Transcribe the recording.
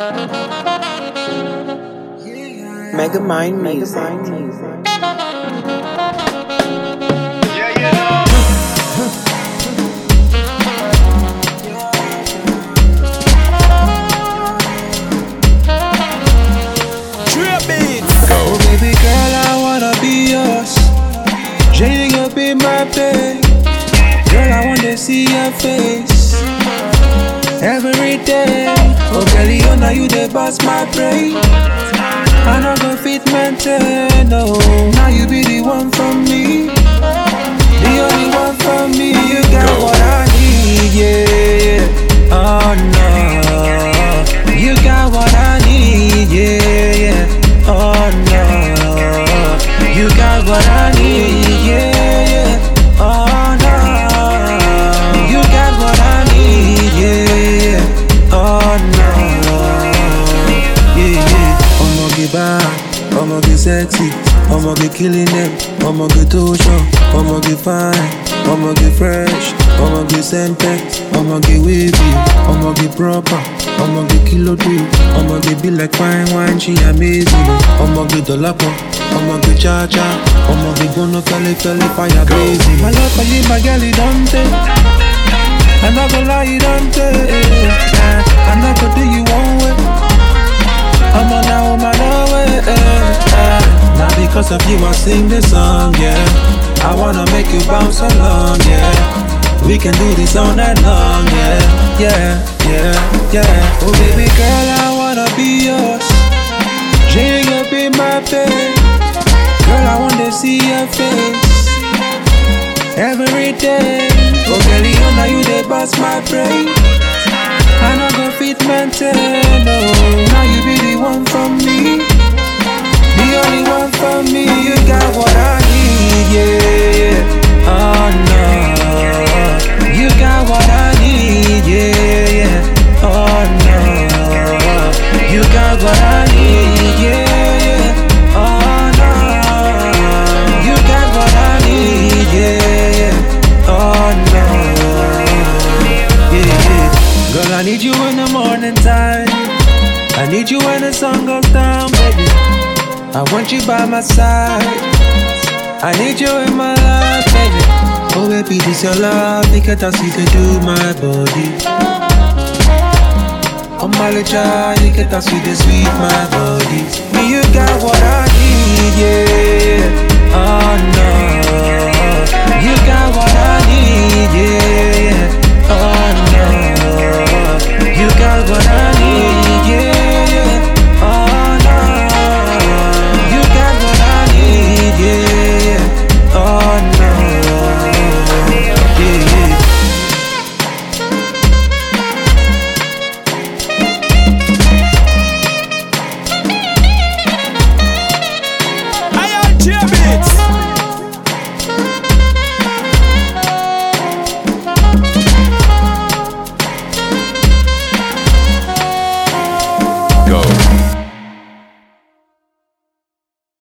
Megamind Music. Oh baby girl, I wanna be yours. Shading up in my bed. Girl, I wanna see your face every day. Oh girl, you know you the boss my brain. I no go fit maintain, no. Now you be the one for me, the only one for me. You got what I need, yeah. Oh no, you got what I need, yeah. Oh no, you got what I need, yeah. Oh no, you got what I need, yeah. Oh no, yeah. I'ma get bad, I'ma get sexy, I'ma get killing them, I'ma get too short, I'ma get fine, I'ma get fresh, I'ma get sempex, I'ma get wavy, I'ma get proper, I'ma get kilo do, I'ma get be like fine wine, she amazing, I'ma get the lapa, I'ma get cha-cha, I'ma get gonna feel fire blazing. My love for you, my girl, it don't take, I'm not gonna lie, it don't take, I'm not gonna do you one way, I'm on now, my way, now because of you I sing this song, yeah. I wanna make you bounce along, yeah. We can do this all night long, yeah. Yeah. Oh baby girl, I wanna be yours. Shading up in my bed. Girl, I wanna see your face every day. Oh girl, you know you the boss my brain. I no go fit maintain, no. Now you be the one for me, the only one for me. You got what I need, yeah. Oh no, you got what I need, yeah. Oh no, you got what I need, yeah. Oh no, you got what I need, yeah. Oh no, yeah. Girl, I need you in the morning time. I need you when the sun goes down, baby. I want you by my side. I need you in my life, baby. Oh baby, this your love, because I see to do my body. Oh my little child, you get that sweet, sweet my body. Me, you got what I need, yeah. Oh no, you got what I need, yeah. Oh no.